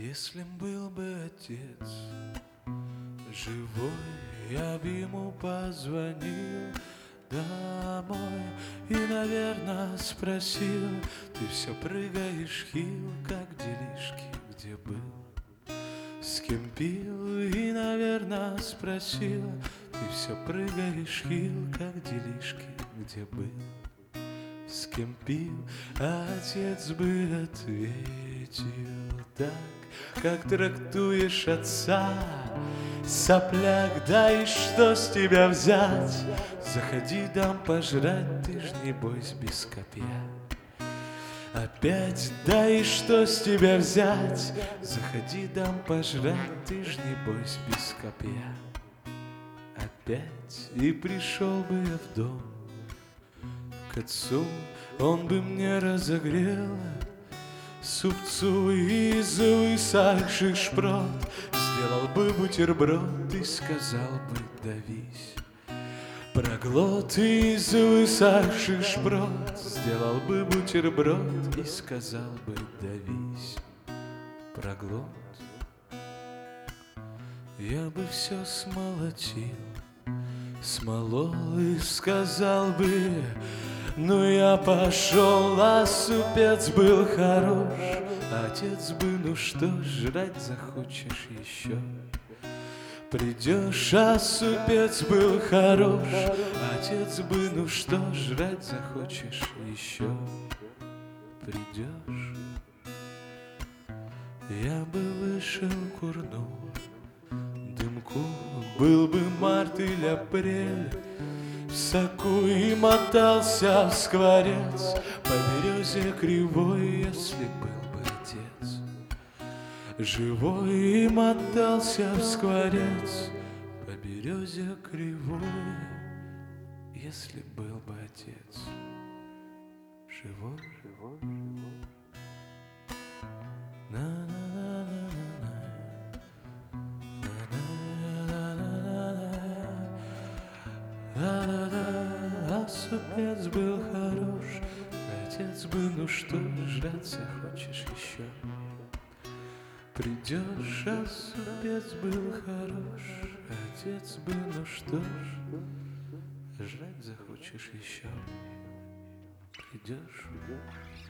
Если б был бы отец живой, я бы ему позвонил домой и, наверное, спросил: ты все прыгаешь хил, как делишки, где был, с кем пил? И, наверное, спросил: ты все прыгаешь хил, как делишки, где был, с кем пил? А отец бы ответил так, как трактуешь отца: сопляк, да и что с тебя взять? Заходи, дам пожрать, ты ж небось без копья. Опять, да и что с тебя взять? Заходи, дам пожрать, ты ж небось без копья. Опять, и пришел бы я в дом к отцу, он бы мне разогрел супцу из высохших шпрот, сделал бы бутерброд и сказал бы: давись. Проглот из высохших шпрот, сделал бы бутерброд и сказал бы: давись. Проглот. Я бы все смолотил, смолол и сказал бы: ну я пошел, а супец был хорош. Отец бы: ну что, жрать захочешь еще? Придешь, а супец был хорош. Отец бы: ну что, жрать захочешь еще? Придешь. Я бы вышел, курнул дымку, был бы март или апрель, в соку и мотался в скворец по березе кривой, если был бы отец живой, и мотался в скворец по березе кривой, если был бы отец живой. А супец был хорош. Отец бы: ну что, жрать захочешь еще? Придешь, а супец был хорош. Отец бы: ну что ж, жрать захочешь еще? Придешь.